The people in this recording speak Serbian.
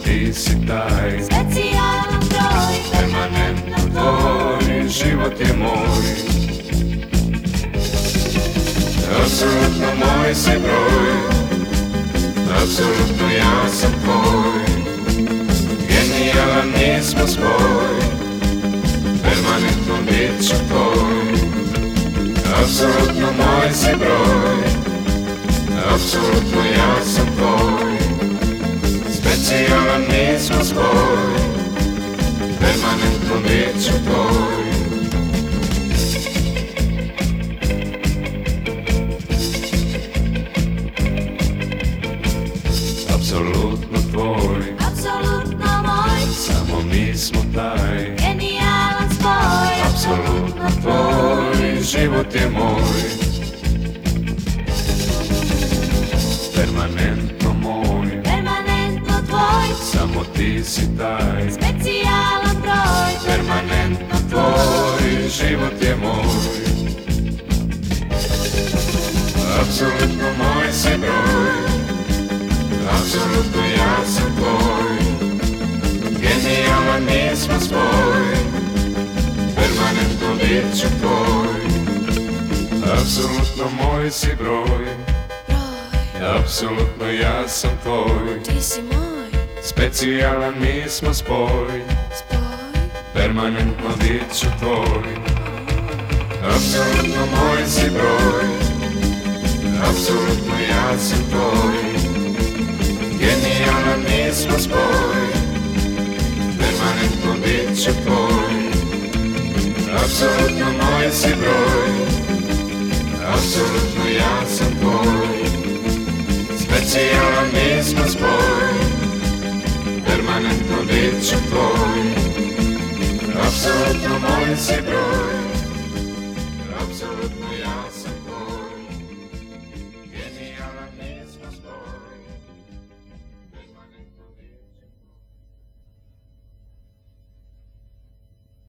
ti si taj specijalan broj, permanentno tvoj, život je moj. Apsolutno moj si broj, apsolutno ja sam tvoj. Genijalan mi smo spoj, permanentno bit ću tvoj. Apsolutno moj si broj, apsolutno ja sam tvoj. Specijalan mi smo spoj, permanentno bit ću tvoj. Apsolutno tvoj, apsolutno moj, samo mi smo taj. genijalan spoj, Apsolutno tvoj, život je moj. Permanentno moj, permanentno tvoj, samo ti si taj. specijalan broj, Permanentno tvoj, život je moj. Apsolutno moj si broj, apsolutno ja sam tvoj. Genijalan mi smo spoj, permanentno bit ću tvoj. Apsolutno moj si broj, apsolutno ja sam tvoj. ti si moj, Specijalan mi smo spoj, spoj, permanentno bit ću tvoj. Apsolutno moj si broj, apsolutno ja sam tvoj. Genijalan mi smo spoj, permanentno bit ću tvoj. Apsolutno moj si broj, apsolutno ja sam tvoj. Specijalan mi smo spoj, permanentno bit ću tvoj. Apsolutno moj si broj,